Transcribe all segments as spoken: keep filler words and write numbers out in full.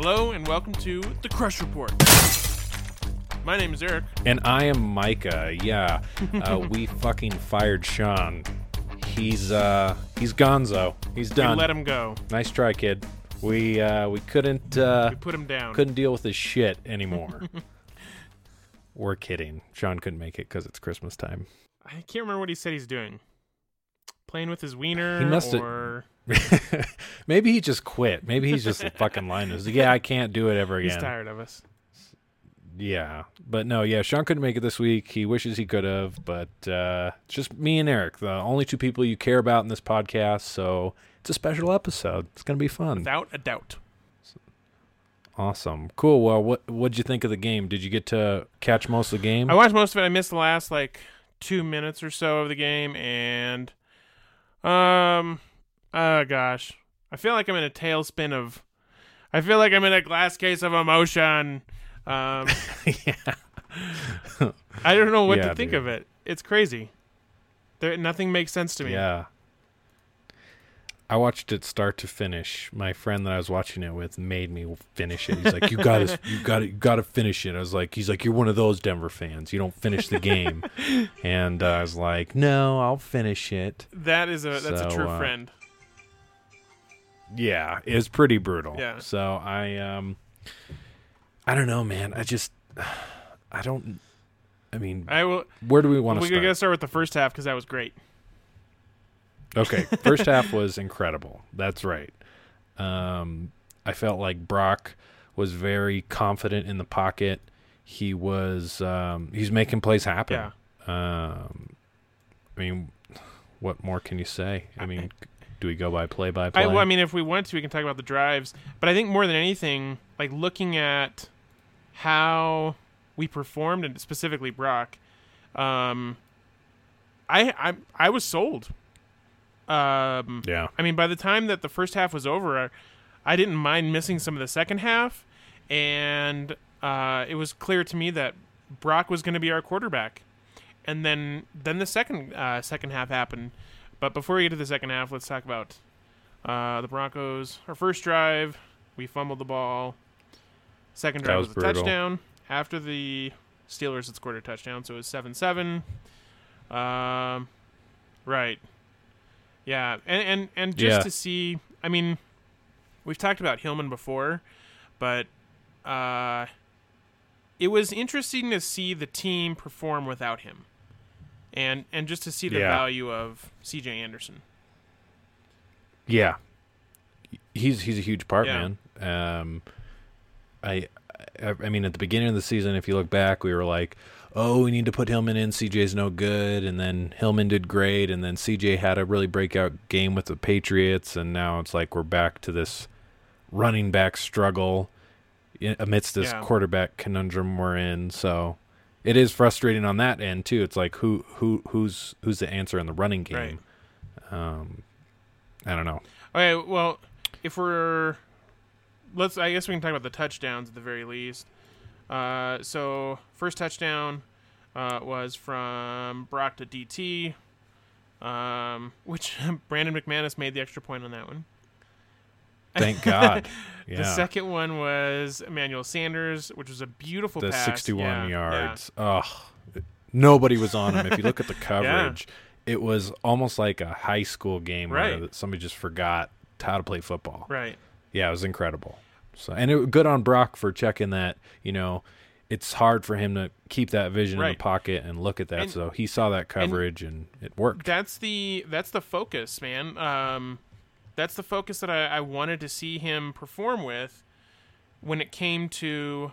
Hello and welcome to the Crush Report. My name is Eric. And I am Micah. Yeah, uh, we fucking fired Sean. He's uh, he's gonzo. He's done. We let him go. Nice try, kid. We uh, we couldn't uh, We put him down. couldn't deal with his shit anymore. We're kidding. Sean couldn't make it because it's Christmas time. I can't remember what he said he's doing. Playing with his wiener, He must have- or Maybe he just quit. Maybe he's just fucking lying. He's like, yeah, I can't do it ever he's again. tired of us. Yeah, but no, yeah, Sean couldn't make it this week. He wishes he could have, but uh, it's just me and Eric, the only two people you care about in this podcast. So it's a special episode. It's gonna be fun. Without a doubt. Awesome, cool. Well, what what'd you think of the game? Did you get to catch most of the game? I watched most of it. I missed the last like two minutes or so of the game, and um, oh gosh, I feel like I'm in a tailspin of. I feel like I'm in a glass case of emotion. Um, yeah. I don't know what Yeah, to think dude. of it. It's crazy. There, nothing makes sense to me. Yeah. I watched it start to finish. My friend that I was watching it with made me finish it. He's like, "You got to, you got to, you got to finish it." I was like, "He's like, you're one of those Denver fans. You don't finish the game." And uh, I was like, "No, I'll finish it." That is a that's a So, true uh, friend. Yeah, it was pretty brutal. Yeah. So I, um, I don't know, man. I just, I don't. I mean, I will. where do we want to We start? gotta start with the first half because that was great. Okay, first half was incredible. That's right. Um, I felt like Brock was very confident in the pocket. He was um, he's making plays happen. Yeah. Um, I mean, what more can you say? I mean, do we go by play by I, play? well, I mean, if we want to, we can talk about the drives. But I think more than anything, like looking at how we performed, and specifically Brock, um, I I I was sold. Um, yeah. I mean, by the time that the first half was over, I, I didn't mind missing some of the second half, and uh, it was clear to me that Brock was going to be our quarterback. And then then the second uh, second half happened. But before we get to the second half, let's talk about uh, the Broncos. Our first drive, we fumbled the ball. Second That drive was was, a brutal. touchdown. After the Steelers had scored a touchdown, so it was seven seven. Um, right. Yeah, and and, and just Yeah. to see, I mean, we've talked about Hillman before, but uh, it was interesting to see the team perform without him. And and just to see the Yeah. value of C J Anderson. Yeah. He's he's a huge part, Yeah. man. Um, I, I I mean, at the beginning of the season, if you look back, we were like, "Oh, we need to put Hillman in. C J's no good." And then Hillman did great, and then C J had a really breakout game with the Patriots, and now it's like we're back to this running back struggle i- amidst this Yeah. quarterback conundrum we're in. So it is frustrating on that end too. It's like who who who's who's the answer in the running game? Um, I don't know. Okay, well, if we're let's I guess we can talk about the touchdowns at the very least. Uh, so first touchdown uh, was from Brock to D T, um, which Brandon McManus made the extra point on that one. Thank God. Yeah. The second one was Emmanuel Sanders, which was a beautiful the pass. sixty-one Yeah, yards. Ugh. Nobody was on him. If you look at the coverage, it was almost like a high school game Right. where somebody just forgot how to play football. Yeah. Right. Yeah, it was incredible. So, and it good on Brock for checking that, you know, it's hard for him to keep that vision in Right. the pocket and look at that. And- so he saw that coverage and, it worked. That's the that's the focus, man. Um, that's the focus that I, I wanted to see him perform with when it came to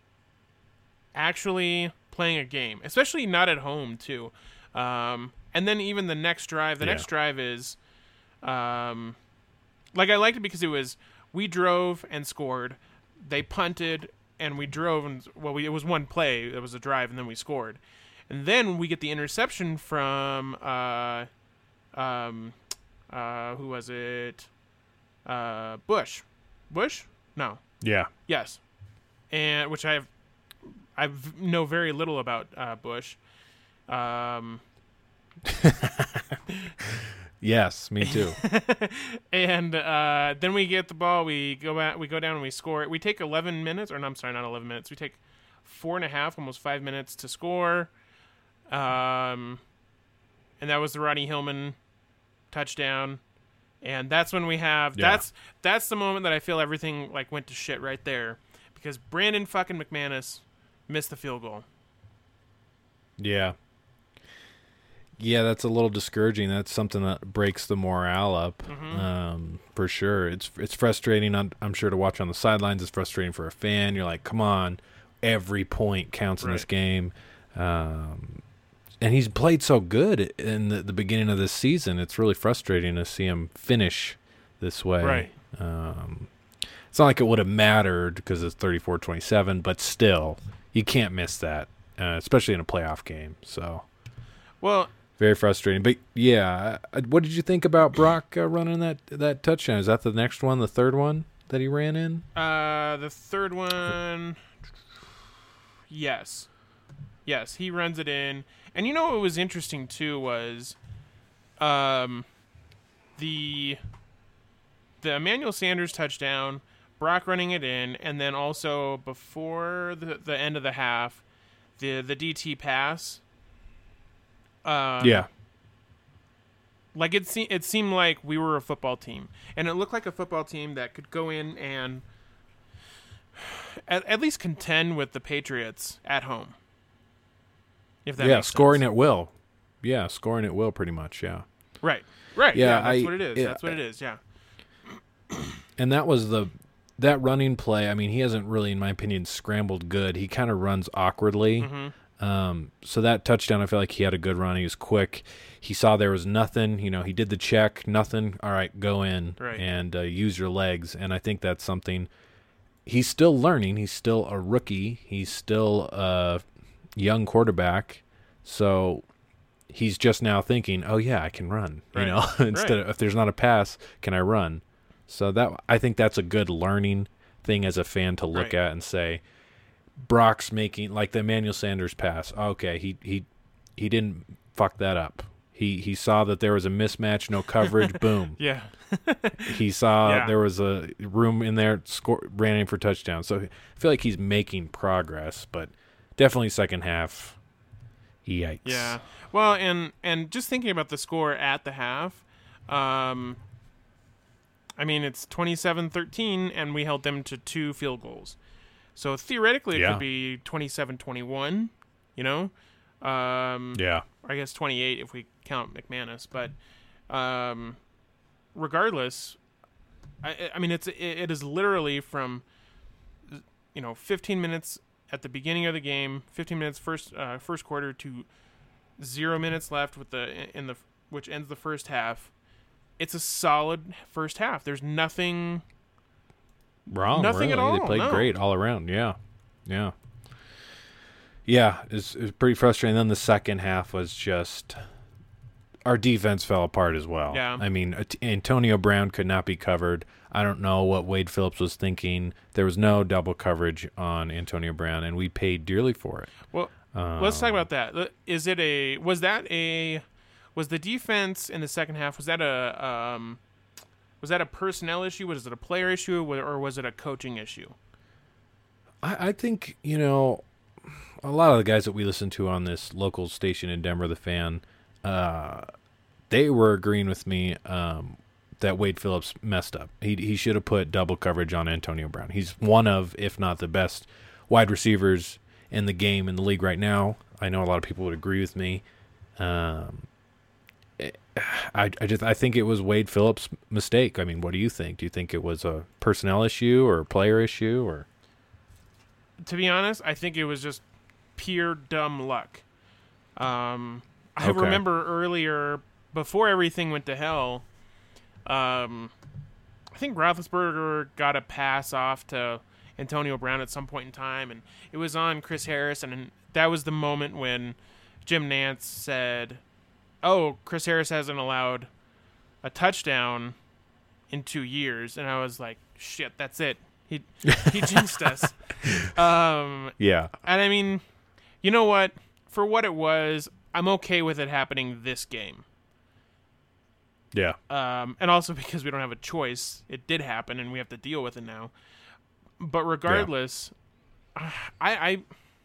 actually playing a game, especially not at home too. Um, and then even the next drive, the Yeah. next drive is, um, like I liked it because it was we drove and scored, they punted and we drove and well, we, it was one play, it was a drive and then we scored, and then we get the interception from uh, um, uh, who was it? Uh, Bush, Bush? No, Yeah. yes, and which I have I know very little about uh, Bush. Um, Yes, me too. And uh, then we get the ball. We go back. We go down and we score. We take eleven minutes, or no, I'm sorry, not eleven minutes. We take four and a half, almost five minutes to score. Um, and that was the Rodney Hillman touchdown. And that's when we have Yeah. that's that's the moment that I feel everything like went to shit right there, because Brandon fucking McManus missed the field goal. Yeah. Yeah, that's a little discouraging. That's something that breaks the morale up, Mm-hmm. um, for sure. It's it's frustrating, I'm, I'm sure, to watch on the sidelines. It's frustrating for a fan. You're like, come on, every point counts in this Right. game. Um, and he's played so good in the, the beginning of this season. It's really frustrating to see him finish this way. Right. Um, it's not like it would have mattered because it's thirty-four twenty-seven, but still, you can't miss that, uh, especially in a playoff game. So Well, very frustrating. But yeah, uh, what did you think about Brock uh, running that that touchdown? Is that the next one, the third one that he ran in? uh, the third one, yes, yes, he runs it in. And you know what was interesting too was, um, the the Emmanuel Sanders touchdown, Brock running it in, and then also before the the end of the half, the the D T pass. Um, yeah. Like it, se- it seemed like we were a football team, and it looked like a football team that could go in and at, at least contend with the Patriots at home. If that Yeah, makes scoring sense. at will. Yeah, scoring at will pretty much, yeah. Right, right. Yeah, Yeah, that's I- what it is. yeah. That's what it is. Yeah, And that was the that running play. I mean, he hasn't really, in my opinion, scrambled good. He kind of runs awkwardly. mm-hmm. Um, so that touchdown, I feel like he had a good run. He was quick. He saw there was nothing. You know, he did the check, nothing. All right, go in Right. and uh, use your legs. And I think that's something he's still learning. He's still a rookie. He's still a young quarterback. So he's just now thinking, oh, yeah, I can run. Right. You know, instead Right. of if there's not a pass, can I run? So that I think that's a good learning thing as a fan to look Right. at and say, Brock's making like the Emmanuel Sanders pass. Okay, he he he didn't fuck that up. He he saw that there was a mismatch, no coverage. Boom. yeah, He saw Yeah. there was a room in there. Score, ran in for touchdown. So I feel like he's making progress, but definitely second half. Yikes. yeah. Well, and and just thinking about the score at the half, um, I mean it's twenty-seven thirteen, and we held them to two field goals. So theoretically, it Yeah. could be twenty-seven twenty-one, you know? Um, Yeah. I guess twenty-eight if we count McManus. But um, regardless, I, I mean, it's it, it is literally from, you know, fifteen minutes at the beginning of the game, fifteen minutes first uh, first quarter to zero minutes left with the in the which ends the first half. It's a solid first half. There's nothing. Wrong. Nothing at really. They all, played no. great all around. Yeah. Yeah. Yeah. It's it's pretty frustrating. Then the second half was just our defense fell apart as well. Yeah. I mean, At- Antonio Brown could not be covered. I don't know what Wade Phillips was thinking. There was no double coverage on Antonio Brown, and we paid dearly for it. Well, Um, let's talk about that. Is it a was that a was the defense in the second half? Was that a um, was that a personnel issue? Was it a player issue, or was it a coaching issue? I, I think, you know, a lot of the guys that we listen to on this local station in Denver, The Fan, uh, they were agreeing with me um, that Wade Phillips messed up. He he should have put double coverage on Antonio Brown. He's one of, if not the best, wide receivers in the game in the league right now. I know a lot of people would agree with me. Um, I, I just I think it was Wade Phillips' mistake. I mean, what do you think? Do you think it was a personnel issue or a player issue or? To be honest, I think it was just pure dumb luck. Um, I Okay. remember earlier, before everything went to hell, um, I think Roethlisberger got a pass off to Antonio Brown at some point in time, and it was on Chris Harris, and that was the moment when Jim Nantz said, "Oh, Chris Harris hasn't allowed a touchdown in two years," and I was like, "Shit, that's it. He he jinxed us." Um, Yeah. and I mean, you know what? For what it was, I'm okay with it happening this game. Yeah. Um, and also because we don't have a choice. It did happen, and we have to deal with it now. But regardless, yeah. I, I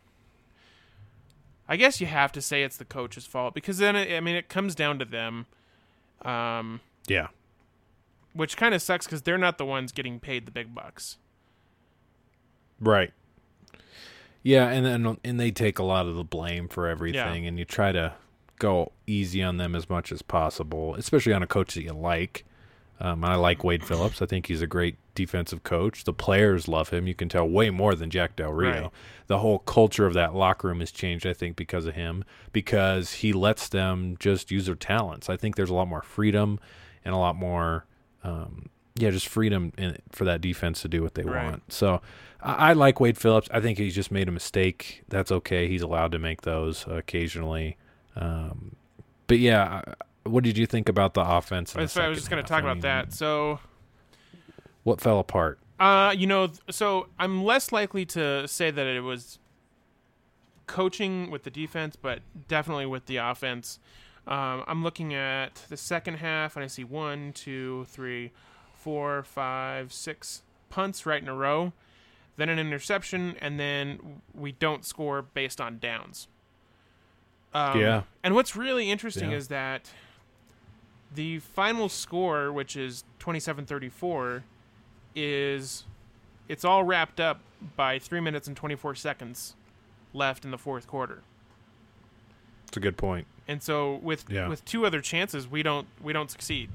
I guess you have to say it's the coach's fault, because then, it, I mean, it comes down to them. Um, yeah. Which kind of sucks, because they're not the ones getting paid the big bucks. Right. Yeah, and then and they take a lot of the blame for everything, yeah. and you try to go easy on them as much as possible, especially on a coach that you like. Um, I like Wade Phillips. I think he's a great defensive coach. The players love him. You can tell way more than Jack Del Rio. Right. The whole culture of that locker room has changed, I think, because of him, because he lets them just use their talents. I think there's a lot more freedom and a lot more, um, yeah, just freedom in, for that defense to do what they right. want. So I, I like Wade Phillips. I think he's just made a mistake. That's okay. He's allowed to make those uh, occasionally. Um, but yeah, what did you think about the offense? In the I was just going to talk I about mean, that. So, what fell apart? Uh, you know, so I'm less likely to say that it was coaching with the defense, but definitely with the offense. Um, I'm looking at the second half, and I see one, two, three, four, five, six punts right in a row, then an interception, and then we don't score based on downs. Um, yeah. And what's really interesting yeah. is that the final score, which is twenty-seven thirty-four, is it's all wrapped up by three minutes and twenty-four seconds left in the fourth quarter. That's a good point. And so with yeah. with two other chances, we don't we don't succeed.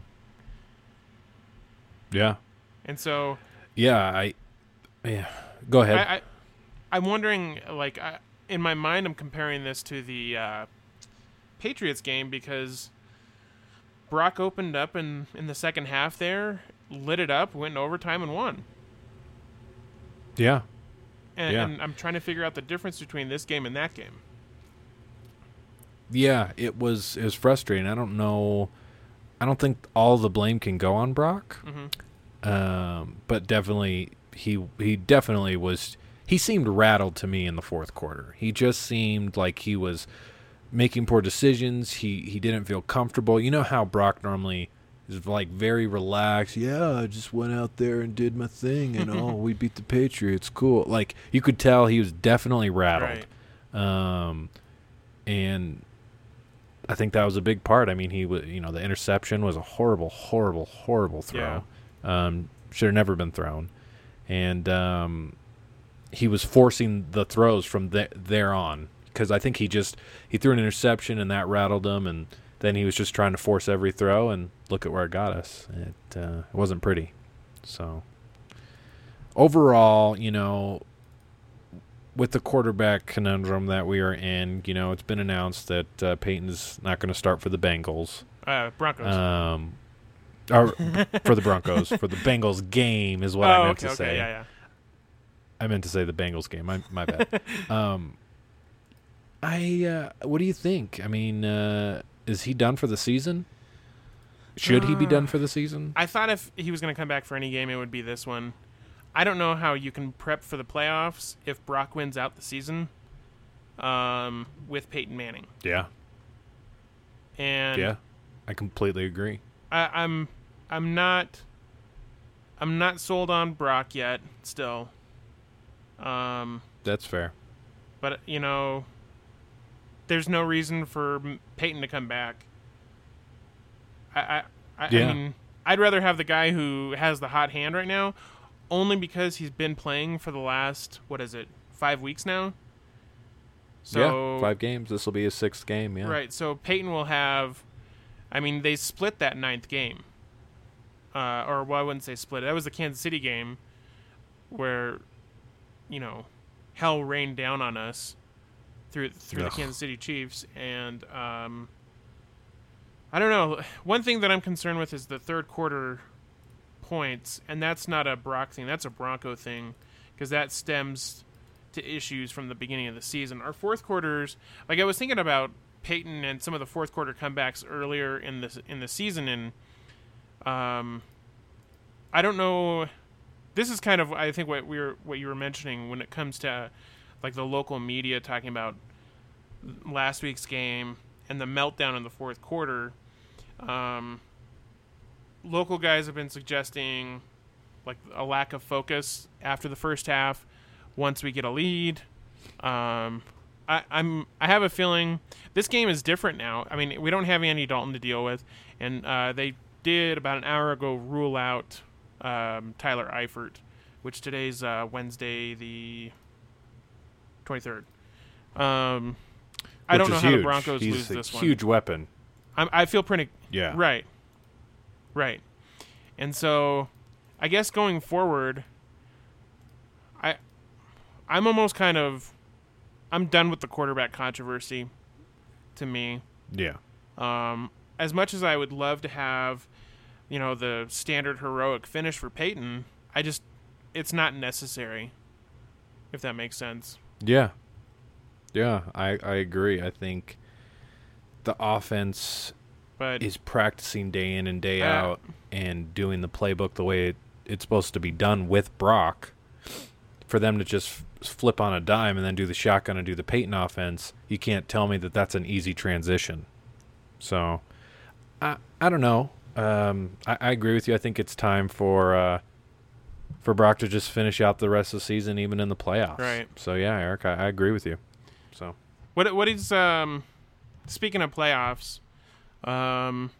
Yeah. And so yeah, I yeah. Go ahead. I, I I'm wondering, like, I, in my mind, I'm comparing this to the uh, Patriots game, because Brock opened up in, in the second half there, lit it up, went in overtime, and won. Yeah. And, yeah. and I'm trying to figure out the difference between this game and that game. Yeah, it was it was frustrating. I don't know. I don't think all the blame can go on Brock. Mm-hmm. Um, but definitely he he definitely was. He seemed rattled to me in the fourth quarter. He just seemed like he was making poor decisions. He he didn't feel comfortable. You know how Brock normally is, like, very relaxed. Yeah, I just went out there and did my thing, and oh, we beat the Patriots. Cool. Like, you could tell he was definitely rattled. Right. Um, and I think that was a big part. I mean, he was, you know, the interception was a horrible, horrible, horrible throw. Yeah. Um, should have never been thrown. And um, he was forcing the throws from th- there on, because I think he just he threw an interception and that rattled him, and then he was just trying to force every throw, and look at where it got us. It, uh, it wasn't pretty. So overall, you know, with the quarterback conundrum that we are in, you know, it's been announced that uh, Peyton's not going to start for the Bengals. Uh, Broncos. Um, or for the Broncos. For the Bengals game is what oh, I meant okay, to okay, say. Yeah, yeah. I meant to say the Bengals game. My, my bad. um, I. Uh, what do you think? I mean, uh, is he done for the season? Should uh, he be done for the season? I thought if he was going to come back for any game, it would be this one. I don't know how you can prep for the playoffs if Brock wins out the season um, with Peyton Manning. Yeah. And yeah, I completely agree. I, I'm I'm not I'm not sold on Brock yet. Still, um, that's fair. But you know, there's no reason for Peyton to come back. I I, I, yeah. I mean, I'd rather have the guy who has the hot hand right now. Only because he's been playing for the last, what is it, five weeks now? So, yeah, five games. This will be his sixth game, yeah. Right, so Peyton will have, I mean, they split that ninth game. Uh, or, well, I wouldn't say split. That was the Kansas City game where, you know, hell rained down on us through through Ugh. the Kansas City Chiefs. And, um, I don't know. One thing that I'm concerned with is the third quarter points, and that's not a Brock thing, that's a Bronco thing, because that stems to issues from the beginning of the season. Our fourth quarters, like I was thinking about Peyton and some of the fourth quarter comebacks earlier in the in the season, and um, I don't know. This is kind of I think what we were what you were mentioning when it comes to like the local media talking about last week's game and the meltdown in the fourth quarter, um, local guys have been suggesting like a lack of focus after the first half. Once we get a lead, um, I, I'm I have a feeling this game is different now. I mean, we don't have Andy Dalton to deal with, and uh, they did about an hour ago rule out um, Tyler Eifert, which today's uh, Wednesday the twenty-third. Um, I Which don't know is how huge. the Broncos He's lose a this one. huge weapon. I'm, I feel pretty Yeah. right, right, and so I guess going forward, I I'm almost kind of I'm done with the quarterback controversy. To me, Yeah. um, as much as I would love to have, you know, the standard heroic finish for Peyton, I just it's not necessary. If that makes sense. Yeah. Yeah, I, I agree. I think the offense But is practicing day in and day Uh, out and doing the playbook the way it, it's supposed to be done with Brock. For them to just f- flip on a dime and then do the shotgun and do the Peyton offense, you can't tell me that that's an easy transition. So, I I don't know. Um, I, I agree with you. I think it's time for uh, for Brock to just finish out the rest of the season, even in the playoffs. Right. So yeah, Eric, I, I agree with you. So what what is um speaking of playoffs, um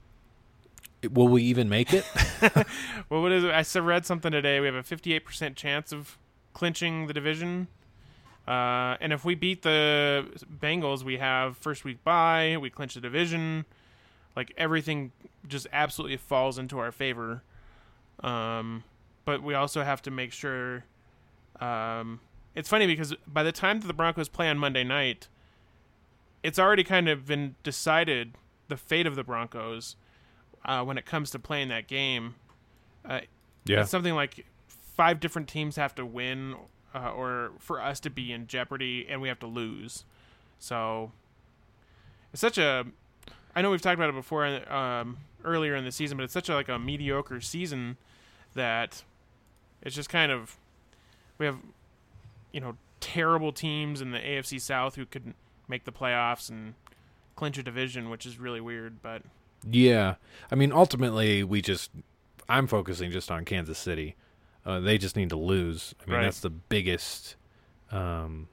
will we even make it? well what is it? I s- read something today. We have a fifty-eight percent chance of clinching the division. Uh, and if we beat the Bengals, we have first week bye, we clinch the division. Like everything just absolutely falls into our favor. Um, but we also have to make sure. Um, it's funny because by the time that the Broncos play on Monday night, it's already kind of been decided the fate of the Broncos uh, when it comes to playing that game. Uh, Yeah. It's something like five different teams have to win uh, or for us to be in jeopardy, and we have to lose. So it's such a – I know we've talked about it before um, earlier in the season, but it's such a, like a mediocre season that it's just kind of – we have, you know, terrible teams in the A F C South who could make the playoffs and clinch a division, which is really weird. But Yeah. I mean, ultimately, we just – I'm focusing just on Kansas City. Uh, they just need to lose. I mean, Right. that's the biggest um,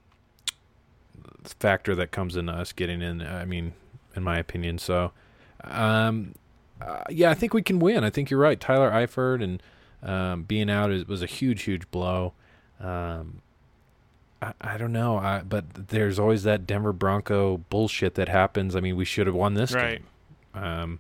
factor that comes into us getting in, I mean, in my opinion. So, um, uh, yeah, I think we can win. I think you're right. Tyler Eifert and um, being out is, was a huge, huge blow. Um, I, I don't know, I, but there's always that Denver Bronco bullshit that happens. I mean, we should have won this right. game. Um,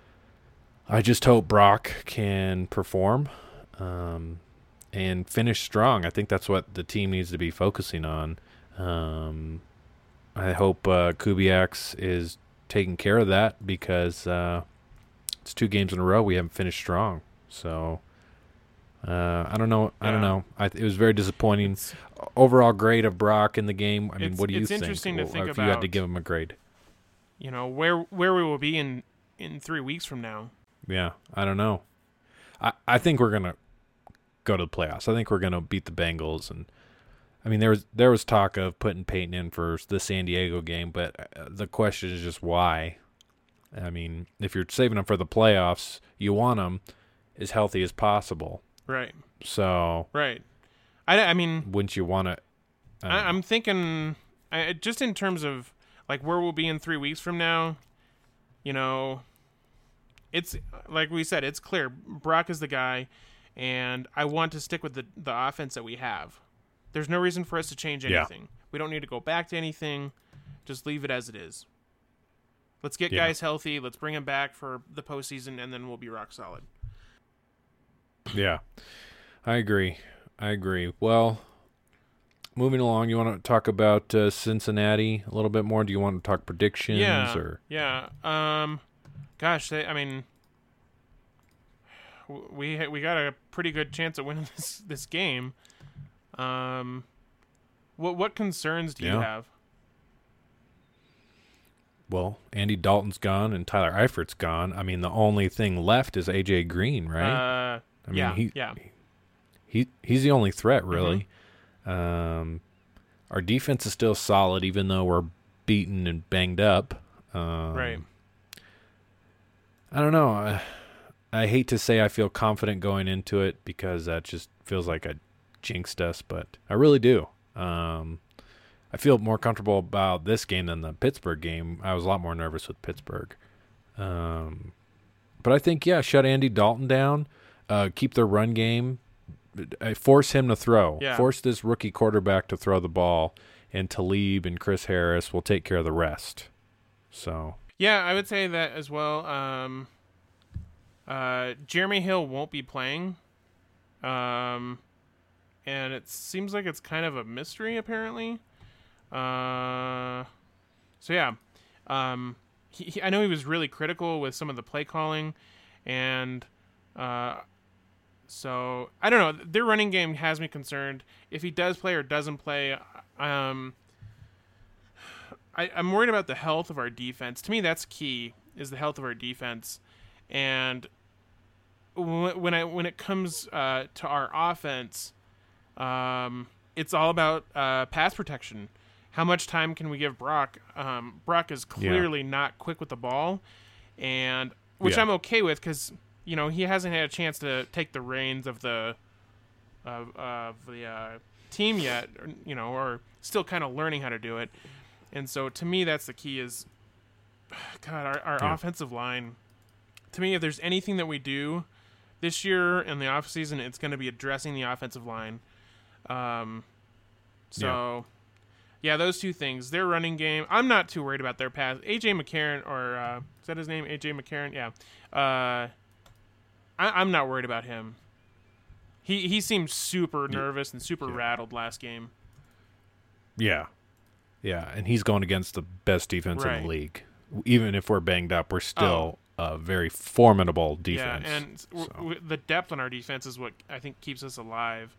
I just hope Brock can perform um, and finish strong. I think that's what the team needs to be focusing on. Um, I hope uh, Kubiak's is taking care of that because uh, it's two games in a row we haven't finished strong. So uh, I don't know. I don't Yeah. know. I, it was very disappointing. It's, Overall grade of Brock in the game. I mean, It's- what do you it's think? interesting to Well, think if you had to about- give him a grade. you know, where where we will be in, in three weeks from now. Yeah, I don't know. I, I think we're gonna go to the playoffs. I think we're gonna beat the Bengals, and I mean there was there was talk of putting Peyton in for the San Diego game, but uh, the question is just why. I mean, if you're saving him for the playoffs, you want him as healthy as possible. Right. So Right. I, I mean, wouldn't you want to? I, I'm thinking I, just in terms of like where we'll be in three weeks from now. You know, it's like we said, it's clear Brock is the guy, and I want to stick with the the offense that we have. There's no reason for us to change Yeah. anything. We don't need to go back to anything. Just leave it as it is. Let's get Yeah. guys healthy. Let's bring them back for the postseason, and then we'll be rock solid. Yeah, I agree. I agree. Well, moving along, you want to talk about uh, Cincinnati a little bit more? Do you want to talk predictions Yeah, or? yeah. Um, gosh, they, I mean, w- we ha- we got a pretty good chance at winning this this game. Um, what what concerns do you Yeah. have? Well, Andy Dalton's gone and Tyler Eifert's gone. I mean, the only thing left is A J Green, right? Uh, I mean, yeah, he, yeah. he he's the only threat, really. Um, our defense is still solid, even though we're beaten and banged up. Um, right. I don't know. I, I hate to say I feel confident going into it because that just feels like I jinxed us, but I really do. Um, I feel more comfortable about this game than the Pittsburgh game. I was a lot more nervous with Pittsburgh. Um, but I think, yeah, shut Andy Dalton down, uh, keep their run game, uh, force him to throw, Yeah. force this rookie quarterback to throw the ball, and Talib and Chris Harris will take care of the rest. So, Yeah, I would say that as well. Um, uh, Jeremy Hill won't be playing. Um, and it seems like it's kind of a mystery, apparently. Uh, so, yeah. Um, he, he, I know he was really critical with some of the play calling. And uh, so, I don't know. Their running game has me concerned. If he does play or doesn't play, um... I, I'm worried about the health of our defense. To me, that's key, is the health of our defense. And when I when it comes uh, to our offense, um, it's all about uh, pass protection. How much time can we give Brock? Um, Brock is clearly yeah. not quick with the ball, and which yeah. I'm okay with because you know he hasn't had a chance to take the reins of the of, of the uh, team yet, or, you know, or still kind of learning how to do it. And so, to me, that's the key is, God, our, our yeah. offensive line. To me, if there's anything that we do this year in the offseason, it's going to be addressing the offensive line. Um, so, yeah. yeah, those two things. Their running game, I'm not too worried about their pass. A J McCarron, or uh, is that his name? A J McCarron? Yeah. Uh, I, I'm not worried about him. He, he seemed super nervous and super yeah. rattled last game. Yeah. Yeah, and he's going against the best defense right. in the league. Even if we're banged up, we're still oh. a very formidable defense. Yeah, and so. w- w- the depth on our defense is what I think keeps us alive.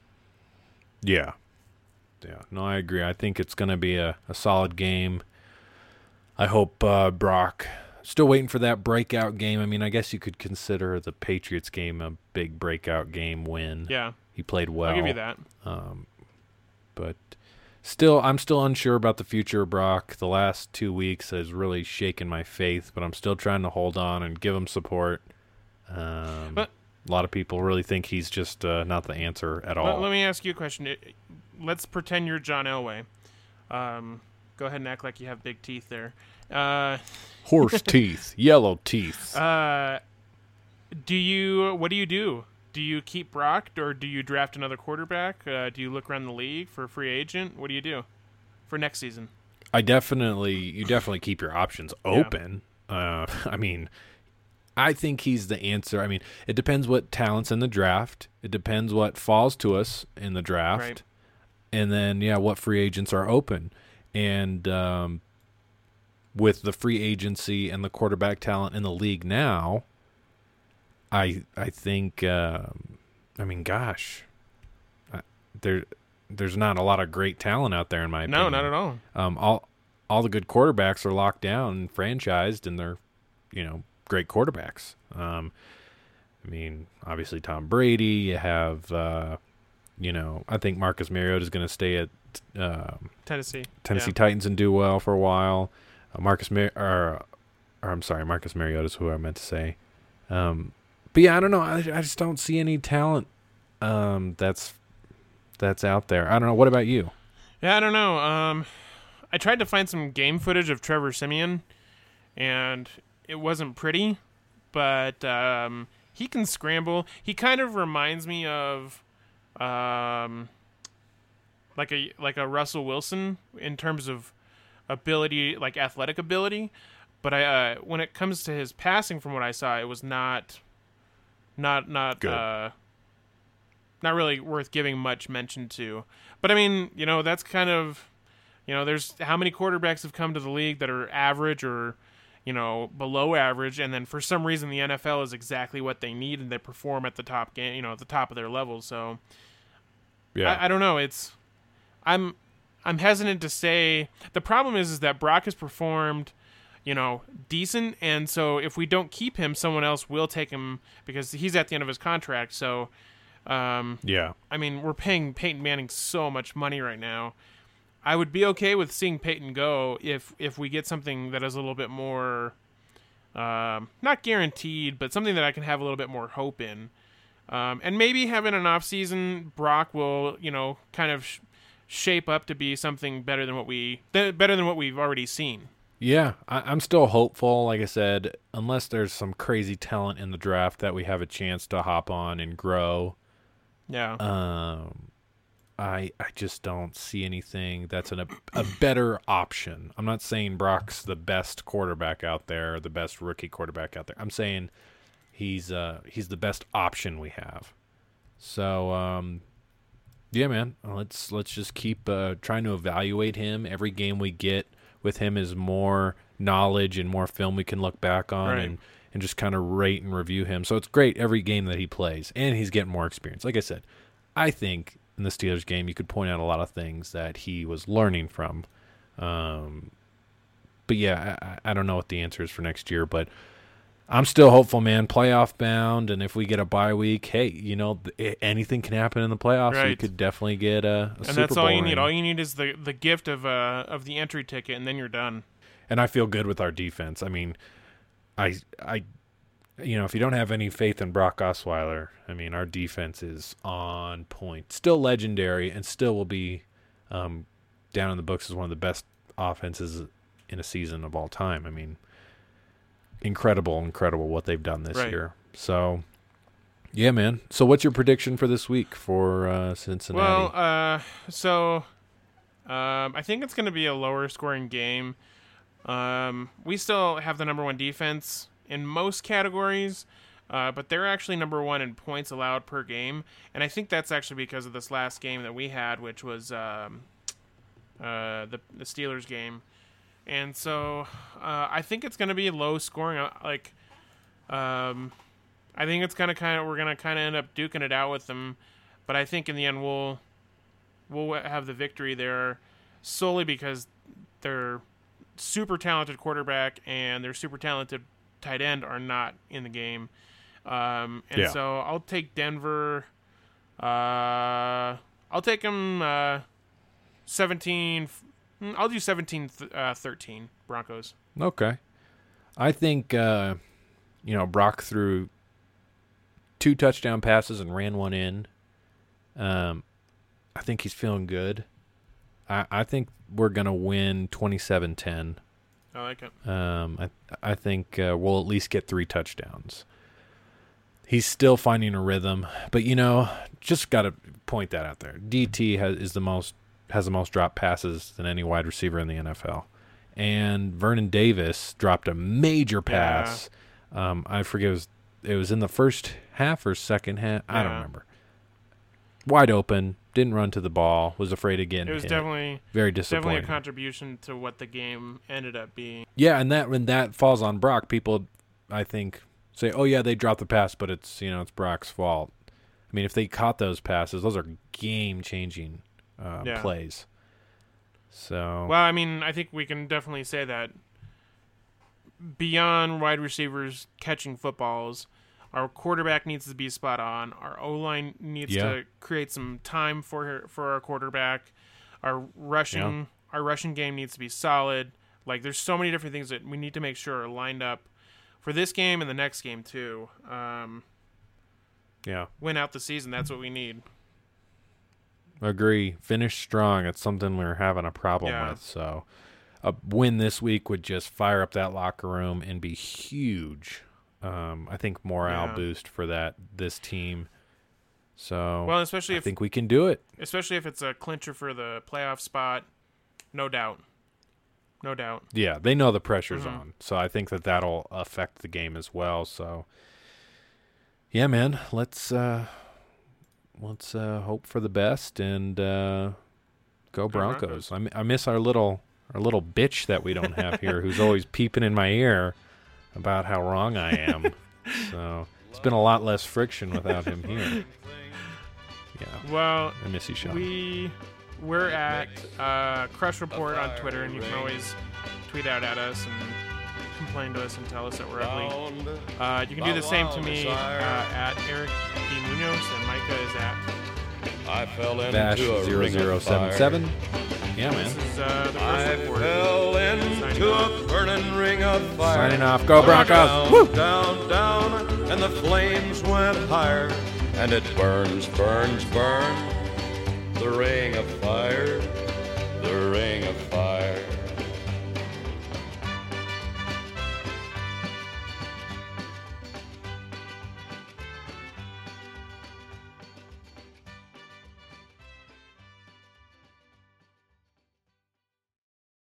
Yeah. Yeah, no, I agree. I think it's going to be a, a solid game. I hope uh, Brock... Still waiting for that breakout game. I mean, I guess you could consider the Patriots game a big breakout game win. Yeah. He played well. I'll give you that. Um, but... Still, I'm still unsure about the future of Brock. The last two weeks has really shaken my faith, but I'm still trying to hold on and give him support. Um, but, a lot of people really think he's just uh, not the answer at all. Let, let me ask you a question. Let's pretend you're John Elway. Um, go ahead and act like you have big teeth there. Uh, Horse teeth, yellow teeth. Uh, do you? What do you do? Do you keep Brock, or do you draft another quarterback? Uh, do you look around the league for a free agent? What do you do for next season? I definitely, you definitely keep your options open. Yeah. Uh, I mean, I think he's the answer. I mean, it depends what talent's in the draft. It depends what falls to us in the draft. Right. And then, yeah, what free agents are open. And um, with the free agency and the quarterback talent in the league now, I I think, um, I mean, gosh, uh, there there's not a lot of great talent out there in my opinion. No, not at all. Um, all all the good quarterbacks are locked down and franchised, and they're, you know, great quarterbacks. Um, I mean, obviously Tom Brady. You have, uh, you know, I think Marcus Mariota is going to stay at uh, Tennessee Tennessee yeah. Titans and do well for a while. Uh, Marcus Mar- or, or I'm sorry, Marcus Mariota is who I meant to say. Um, But yeah, I don't know. I, I just don't see any talent um, that's that's out there. I don't know. What about you? Yeah, I don't know. Um, I tried to find some game footage of Trevor Siemian, and it wasn't pretty, but um, he can scramble. He kind of reminds me of um, like a like a Russell Wilson in terms of ability, like athletic ability. But I uh, when it comes to his passing, from what I saw, it was not. Not not uh, not really worth giving much mention to. But I mean, you know, that's kind of, you know, there's how many quarterbacks have come to the league that are average or, you know, below average, and then for some reason the N F L is exactly what they need and they perform at the top game, you know, at the top of their level. So yeah, I, I don't know. It's I'm I'm hesitant to say. The problem is is that Brock has performed, you know, decent, and so if we don't keep him, someone else will take him because he's at the end of his contract. So, um, yeah, I mean, we're paying Peyton Manning so much money right now. I would be okay with seeing Peyton go if if we get something that is a little bit more, um, not guaranteed, but something that I can have a little bit more hope in. Um, and maybe having an off season, Brock will, you know, kind of sh- shape up to be something better than what we th- better than what we've already seen. Yeah, I, I'm still hopeful. Like I said, unless there's some crazy talent in the draft that we have a chance to hop on and grow. Yeah. Um, I I just don't see anything that's an, a a better option. I'm not saying Brock's the best quarterback out there, the best rookie quarterback out there. I'm saying he's uh he's the best option we have. So um, yeah, man, let's let's just keep uh, trying to evaluate him. Every game we get with him is more knowledge and more film we can look back on Right. and, and just kind of rate and review him. So it's great every game that he plays, and he's getting more experience. Like I said, I think in the Steelers game you could point out a lot of things that he was learning from. Um, but yeah, I, I don't know what the answer is for next year, but I'm still hopeful, man. Playoff bound, and if we get a bye week, hey, you know, th- anything can happen in the playoffs. So you Right. could definitely get a, a And Super that's Bowl all you ring. need. All you need is the, the gift of uh of the entry ticket, and then you're done. And I feel good with our defense. I mean, I, I, you know, if you don't have any faith in Brock Osweiler, I mean, our defense is on point. Still legendary, and still will be um, down in the books as one of the best offenses in a season of all time. I mean, incredible, incredible what they've done this Right. year. So, yeah, man. So what's your prediction for this week for uh, Cincinnati? Well, uh, so um, I think it's going to be a lower scoring game. Um, we still have the number one defense in most categories, uh, but they're actually number one in points allowed per game, and I think that's actually because of this last game that we had, which was um, uh, the the Steelers game. And so uh, I think it's going to be low scoring. uh, Like, um, I think it's going to kind of we're going to kind of end up duking it out with them, but I think in the end we'll we'll have the victory there solely because they're super talented quarterback and their super talented tight end are not in the game. Um, and Yeah. so I'll take Denver. Uh, I'll take them uh, seventeen. mm, I'll do seventeen th- uh, thirteen Broncos. Okay. I think, uh, you know, Brock threw two touchdown passes and ran one in. Um, I think he's feeling good. I, I think we're going to win twenty-seven ten. I like it. Um, I I think uh, we'll at least get three touchdowns. He's still finding a rhythm, but you know, just got to point that out there. D T has is the most has the most drop passes than any wide receiver in the N F L, and Vernon Davis dropped a major pass. Um, I forget it was it was in the first half or second half. I don't Yeah. remember. Wide open, didn't run to the ball, was afraid of getting It was hit. definitely Very definitely disappointing. a contribution to what the game ended up being. Yeah, and that when that falls on Brock, people, I think, say, "Oh yeah, they dropped the pass, but it's you know it's Brock's fault." I mean, if they caught those passes, those are game-changing uh, Yeah. plays. So Well, I mean, I think we can definitely say that beyond wide receivers catching footballs, our quarterback needs to be spot on. Our O-line needs Yeah. to create some time for for our quarterback. Our rushing Yeah. our rushing game needs to be solid. Like, there's so many different things that we need to make sure are lined up for this game and the next game too. Um, yeah, win out the season. That's what we need. agree. Finish strong. It's something we're having a problem Yeah. with. So a win this week would just fire up that locker room and be huge. Um, I think morale Yeah. boost for that this team. So Well, especially I if think we can do it. especially if it's a clincher for the playoff spot. No doubt. No doubt. Yeah, they know the pressure's Mhm. on, so I think that that'll affect the game as well. So, yeah, man, let's uh, let's uh, hope for the best and uh, go Broncos. Broncos. I, mi- I miss our little our little bitch that we don't have here, who's always peeping in my ear about how wrong I am. So it's been a lot less friction without him here. Yeah, Well, I miss you, Sean. we we're at uh, Crush Report on Twitter, and you can always tweet out at us and complain to us and tell us that we're ugly. Uh, you can do the same to me uh, at Eric D. Munoz, and Micah is at I fell into Bash a zero ring zero of seven fire. seven. Yeah, man. This is uh, the I first report. fell into a burning ring of fire. Signing off. Go Broncos. Down, Woo! down, down, and the flames went higher. And it burns, burns, burns. The ring of fire, the ring of